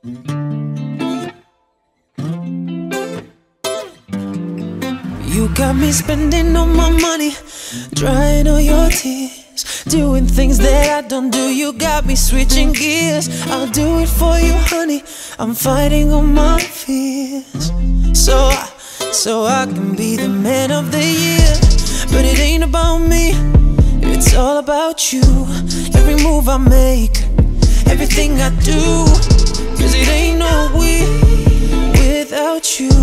You got me spending all my money, drying all your tears, doing things that I don't do. You got me switching gears. I'll do it for you, honey. I'm fighting all my fears, so I can be the man of the year. But it ain't about me, it's all about you. Every move I make, everything I do, 'cause it ain't no we without you.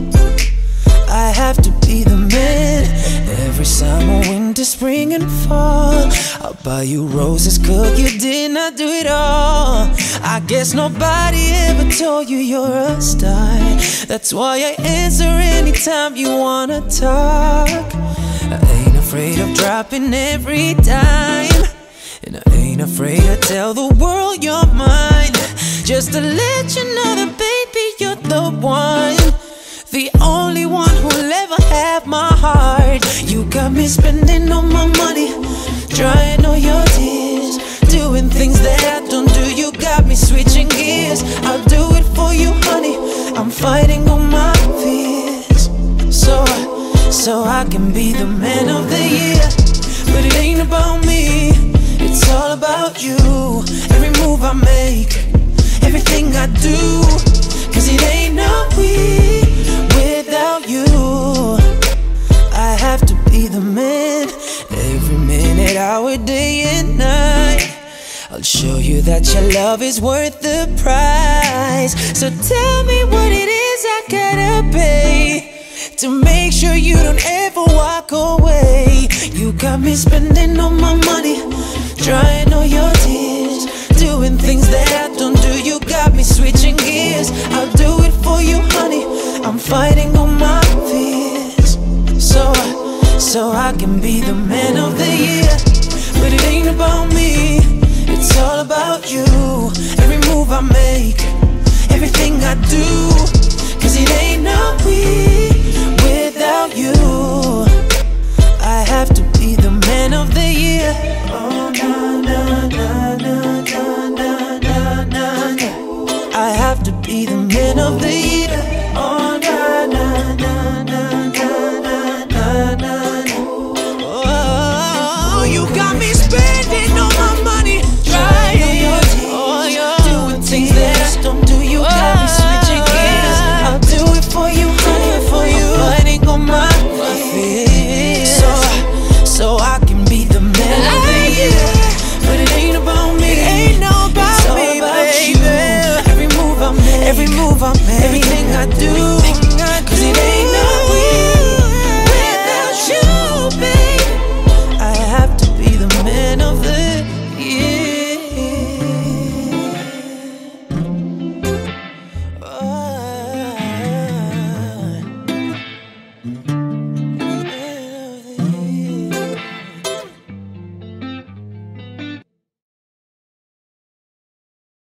I have to be the man. Every summer, winter, spring and fall, I'll buy you roses, cook you dinner, do it all. I guess nobody ever told you you're a star. That's why I answer anytime you wanna talk. I ain't afraid of dropping every dime, and I ain't afraid to tell the world you're mine. Just to let you know that, baby, you're the one, the only one who'll ever have my heart. You got me spending all my money, drying all your tears, doing things that I don't do. You got me switching gears. I'll do it for you, honey. I'm fighting all my fears, so I can be the man of the year. But it ain't about me, it's all about you. Every move I make, everything I do, 'cause it ain't no we without you. I have to be the man. Every minute, hour, day and night, I'll show you that your love is worth the price. So tell me what it is I gotta pay to make sure you don't ever walk away. You got me spending all my money, drying all your tears, doing things that I don't do. You got me switching gears. I'll do it for you, honey. I'm fighting all my fears, so I can be the man of the year. But it ain't about me, it's all about you. Every move I make, everything I do, 'cause it ain't no we without you. I have to be the man of the year. Oh, na na na na na na na na. I have to be the man of the